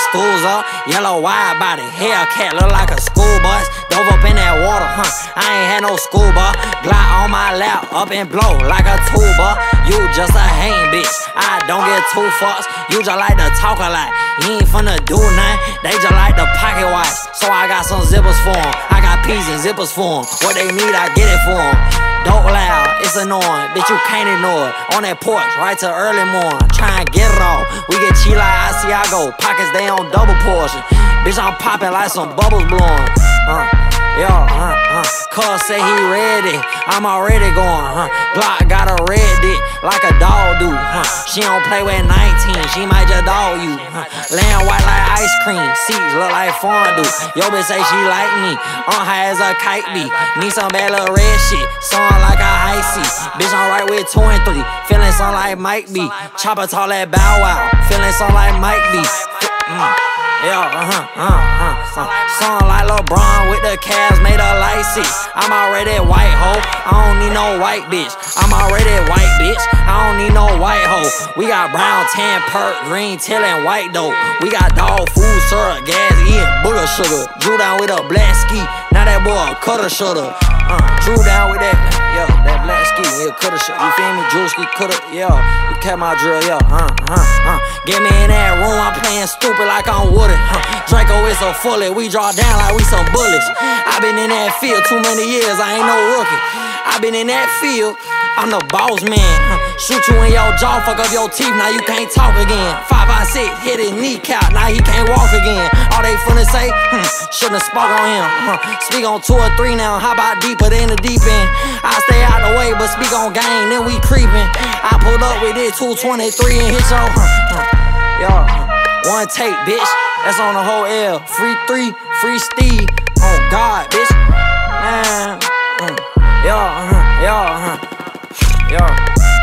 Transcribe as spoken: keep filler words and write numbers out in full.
schools up. Yellow wide body, Hellcat, look like a school bus. Dove up in that water, huh? I ain't had no scuba. Glock on my lap, up and blow like a tuba. You just a hating bitch, I don't get two fucks. You just like to talk a lot, you ain't finna do nothing. They just like to pocket watch, so I got some zippers for them. I got P's and zippers for them. What they need, I get it for them. Don't loud, it's annoying, bitch, you can't ignore it. On that porch, right till early morning, try and get it off. We get cheap like Asiago, pockets they on double portion. Bitch, I'm popping like some bubbles blowing. Uh, yo, uh, uh. Cuz say he ready, I'm already going, huh? Glock got a red dick, like a dog do, huh? She don't play with nineteen, she might just dog you, huh? Laying white like ice cream, seats look like fondue. Yo bitch say she like me, on high as a kite be. Need some bad little red shit, song like a icy. Bitch, I'm right with two and three, feeling something like Mike B. Chopper tall like Bow Wow, feeling something like Mike B. Mm. Yeah, uh-huh, uh-huh, uh, song like LeBron with the Cavs made of light six. I'm already white hoe, I don't need no white bitch. I'm already white bitch, I don't need no white hoe. We got brown, tan, perk, green, teal, and white dope. We got dog food, syrup, gas, eating booger sugar. Drew down with a black ski, now that boy a cutter shoulder. Uh, drew down with that, yeah, that black ski, yeah, cutter shoulder. You feel me? Drew ski, cutter, yeah. You kept my drill, yeah, uh, uh, uh. Get me in that room, I'm playing stupid like I'm Woody. Huh. Draco is a fully, we draw down like we some bullets. I been in that field too many years, I ain't no rookie. I been in that field, I'm the boss man. Huh. Shoot you in your jaw, fuck up your teeth, now you can't talk again. Five by six, hit his kneecap, now he can't walk again. All they finna say, hmm, shouldn't have spoke on him. Huh. Speak on two or three now, how about deeper than the deep end? I stay out the way, but speak on game, then we creepin'. I pulled up with it two twenty-three and hit your, huh, huh. Yo, one take, bitch. That's on the whole L. Free three, free Steve. Oh God, bitch. Man. Mm. Yo, uh-huh, yo, uh-huh. Yo.